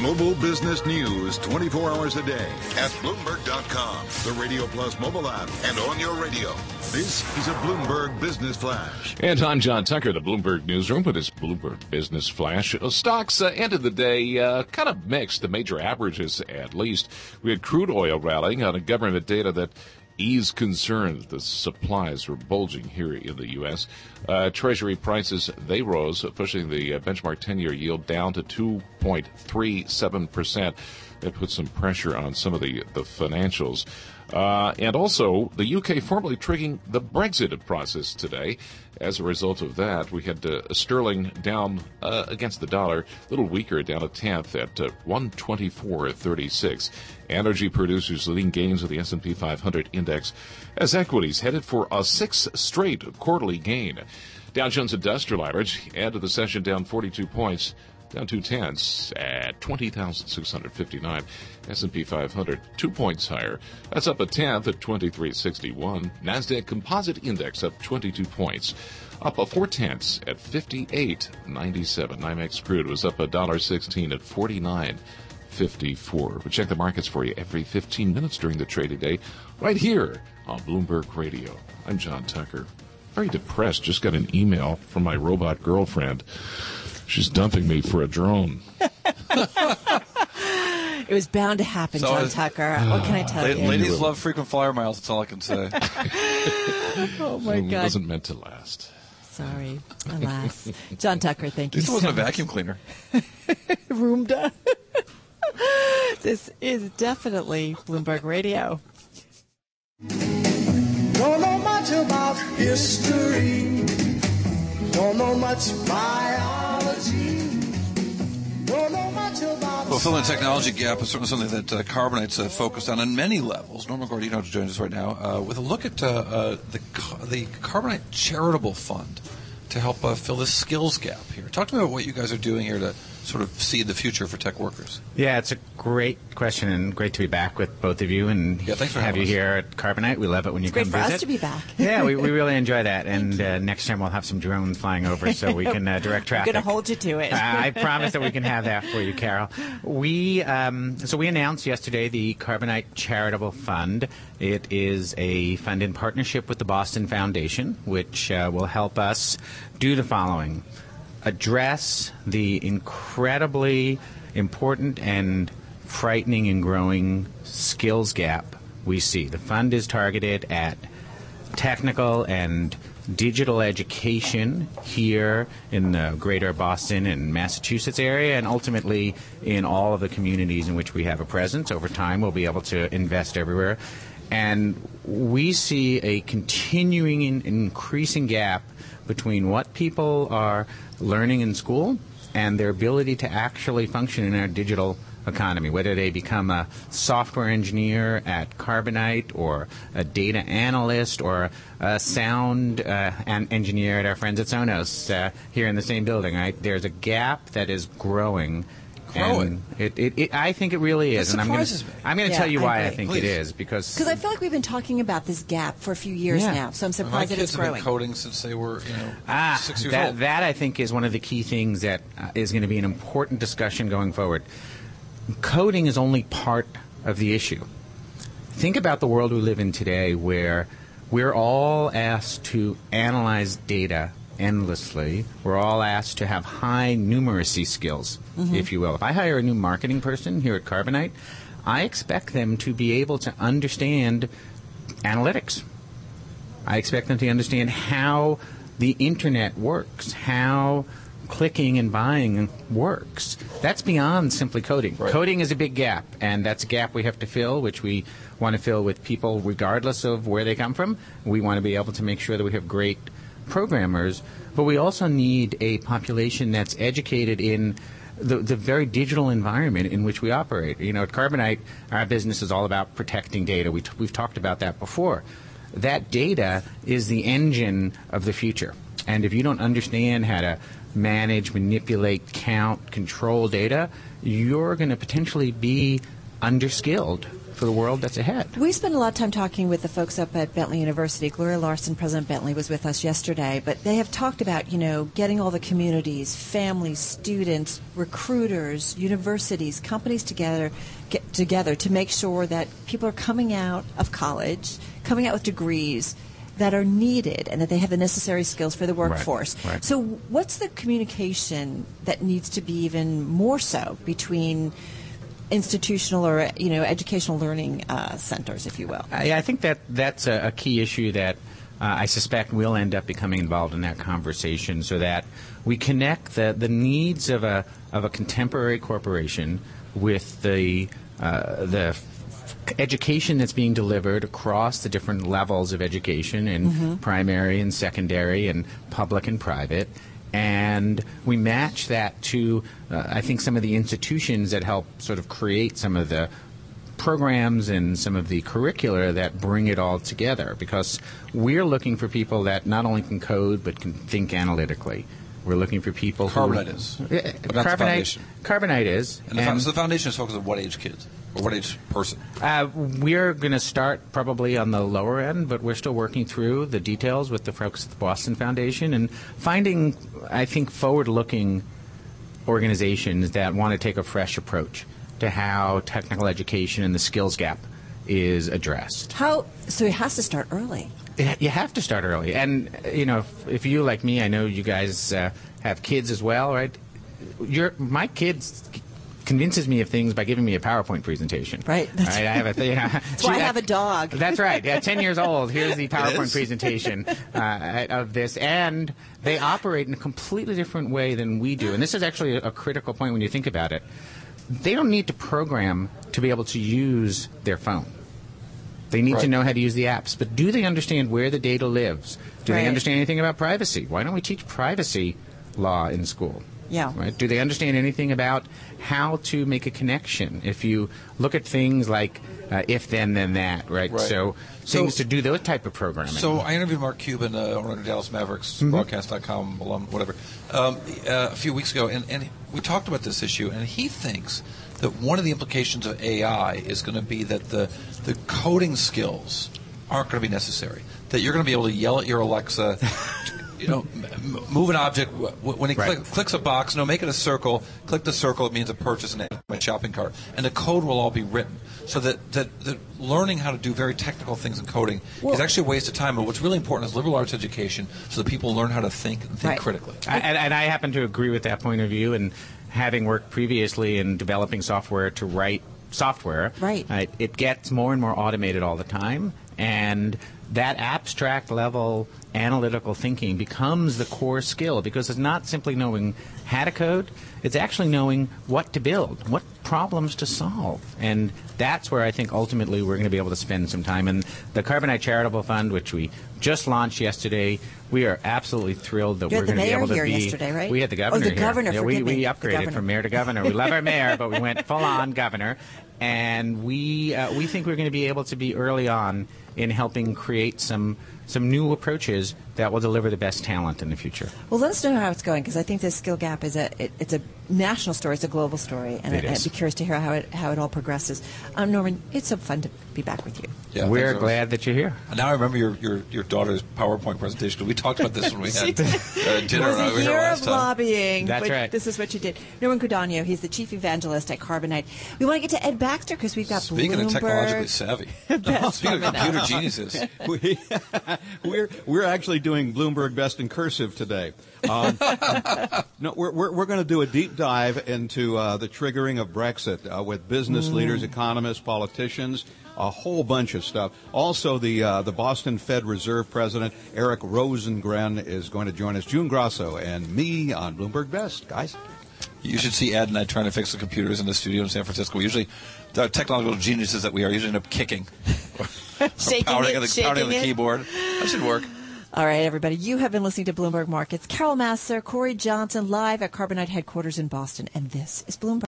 Global business news 24 hours a day at Bloomberg.com, the Radio Plus mobile app, and on your radio. This is a Bloomberg Business Flash. And I'm John Tucker, the Bloomberg Newsroom with this Bloomberg Business Flash. Stocks ended the day kind of mixed, the major averages at least. We had crude oil rallying on a government data that eased concerns the supplies were bulging here in the U.S. Treasury prices, they rose, pushing the benchmark 10-year yield down to 2.37%. That put some pressure on some of the financials. And also, the UK formally triggering the Brexit process today. As a result of that, we had sterling down against the dollar, a little weaker, down a tenth at 124.36. Energy producers leading gains of the S&P 500 index as equities headed for a sixth straight quarterly gain. Dow Jones Industrial Average ended the session down 42 points. Down 0.2 at 20,659. S&P 500, 2 points higher. That's up a tenth at 2361. NASDAQ Composite Index up 22 points. Up a 0.4 at 58.97. NYMEX crude was up $1.16 at 49.54. We check the markets for you every 15 minutes during the trading day, right here on Bloomberg Radio. I'm John Tucker. Very depressed. Just got an email from my robot girlfriend. She's dumping me for a drone. It was bound to happen, John Tucker. What can I tell you? Ladies love frequent flyer miles. That's all I can say. Oh, my God. It wasn't meant to last. Sorry. Alas. John Tucker, thank you This wasn't a vacuum cleaner. Roomba. This is definitely Bloomberg Radio. Don't know much about history. Don't know much biology. Don't know much about... Well, filling the technology gap is certainly something that Carbonite's focused on many levels. Norma Guardino joins us right now with a look at the Carbonite Charitable Fund to help fill this skills gap here. Talk to me about what you guys are doing here to sort of see the future for tech workers. Yeah, it's a great question and great to be back with both of you and thanks for have you having us here at Carbonite. We love it when you come visit. visit. Great for us to be back. Yeah, we really enjoy that. And next time we'll have some drones flying over so we can direct traffic. I'm going to hold you to it. I promise that we can have that for you, Carol. We announced yesterday the Carbonite Charitable Fund. It is a fund in partnership with the Boston Foundation, which will help us do the following. Address the incredibly important and frightening and growing skills gap we see. The fund is targeted at technical and digital education here in the greater Boston and Massachusetts area, and ultimately in all of the communities in which we have a presence. Over time, we'll be able to invest everywhere. And we see a continuing and increasing gap between what people are learning in school and their ability to actually function in our digital economy, whether they become a software engineer at Carbonite or a data analyst or a sound engineer at our friends at Sonos here in the same building. Right? There's a gap that is growing. And I think it really is. That and surprises me. I'm going to tell you why I think Please. it is. Because I feel like we've been talking about this gap for a few years now, so I'm surprised that it's growing. My kids have been coding since they were 6 years old. That, I think, is one of the key things that is going to be an important discussion going forward. Coding is only part of the issue. Think about the world we live in today where we're all asked to analyze data endlessly. We're all asked to have high numeracy skills, if you will. If I hire a new marketing person here at Carbonite, I expect them to be able to understand analytics. I expect them to understand how the internet works, how clicking and buying works. That's beyond simply coding. Right. Coding is a big gap, and that's a gap we have to fill, which we want to fill with people regardless of where they come from. We want to be able to make sure that we have great programmers, but we also need a population that's educated in the very digital environment in which we operate. You know, at Carbonite, our business is all about protecting data. We've talked about that before. That data is the engine of the future. And if you don't understand how to manage, manipulate, count, control data, you're going to potentially be underskilled for the world that's ahead. We spent a lot of time talking with the folks up at Bentley University. Gloria Larson, President Bentley, was with us yesterday, but they have talked about, getting all the communities, families, students, recruiters, universities, companies get together to make sure that people are coming out of college, coming out with degrees that are needed and that they have the necessary skills for the workforce. Right. So what's the communication that needs to be even more so between institutional or educational learning centers, if you will? I think that's a key issue that I suspect we'll end up becoming involved in that conversation, so that we connect the needs of a contemporary corporation with the education that's being delivered across the different levels of education in primary and secondary and public and private. And we match that to, I think, some of the institutions that help sort of create some of the programs and some of the curricula that bring it all together. Because we're looking for people that not only can code but can think analytically. We're looking for people Carbonite is. But that's the foundation. Carbonite is. So the foundation is focused on what age kids? Or what age person? We're going to start probably on the lower end, but we're still working through the details with the folks at the Boston Foundation and finding, I think, forward-looking organizations that want to take a fresh approach to how technical education and the skills gap is addressed. So it has to start early. You have to start early. And, if you, like me, I know you guys have kids as well, right? My kids convinces me of things by giving me a PowerPoint presentation. Right. That's right. I have That's why I have a dog. That's right. Yeah, 10 years old. Here's the PowerPoint presentation of this. And they operate in a completely different way than we do. And this is actually a critical point when you think about it. They don't need to program to be able to use their phone. They need to know how to use the apps. But do they understand where the data lives? Do they understand anything about privacy? Why don't we teach privacy law in school? Yeah. Right? Do they understand anything about how to make a connection? If you look at things like if, then that, right? So things to do those type of programming. So I interviewed Mark Cuban, owner of Dallas Mavericks, broadcast.com alum, whatever, a few weeks ago, and we talked about this issue, and he thinks that one of the implications of AI is going to be that the coding skills aren't going to be necessary, that you're going to be able to yell at your Alexa, move an object. When he clicks a box, make it a circle. Click the circle, it means a purchase in my shopping cart. And the code will all be written. So that learning how to do very technical things in coding is actually a waste of time. But what's really important is liberal arts education so that people learn how to think and think critically. And I happen to agree with that point of view. And having worked previously in developing software to write software, it gets more and more automated all the time. And that abstract level analytical thinking becomes the core skill, because it's not simply knowing how to code, it's actually knowing what to build, what problems to solve. And that's where I think ultimately we're going to be able to spend some time. And the Carbonite Charitable Fund, which we just launched yesterday, we are absolutely thrilled that we're going to be able to be... You had the mayor here yesterday, right? We had the governor here. Governor, yeah, we upgraded from mayor to governor. We love our mayor, but we went full-on governor. And we think we're going to be able to be early on in helping create some new approaches that will deliver the best talent in the future. Well, let us know how it's going, because I think this skill gap is it's a national story, it's a global story, and I'd be curious to hear how it all progresses. Norman, it's so fun to be back with you. Yeah, we're glad that you're here. And now I remember your daughter's PowerPoint presentation. We talked about this when we had dinner. It was a year of lobbying. That's right. This is what you did. Norman Cudano, he's the chief evangelist at Carbonite. We want to get to Ed Baxter because we've got Speaking Bloomberg. Of technologically savy. Speaking of computer geniuses. We're actually doing Bloomberg Best in Cursive today. No, we're going to do a deep dive into the triggering of Brexit with business leaders, economists, politicians, a whole bunch of stuff. Also, the Boston Fed Reserve President, Eric Rosengren, is going to join us. June Grasso and me on Bloomberg Best, guys. You should see Ed and I trying to fix the computers in the studio in San Francisco. We usually, the technological geniuses that we are, usually end up kicking. Shaking the keyboard. That should work. All right, everybody. You have been listening to Bloomberg Markets. Carol Massar, Corey Johnson, live at Carbonite headquarters in Boston. And this is Bloomberg.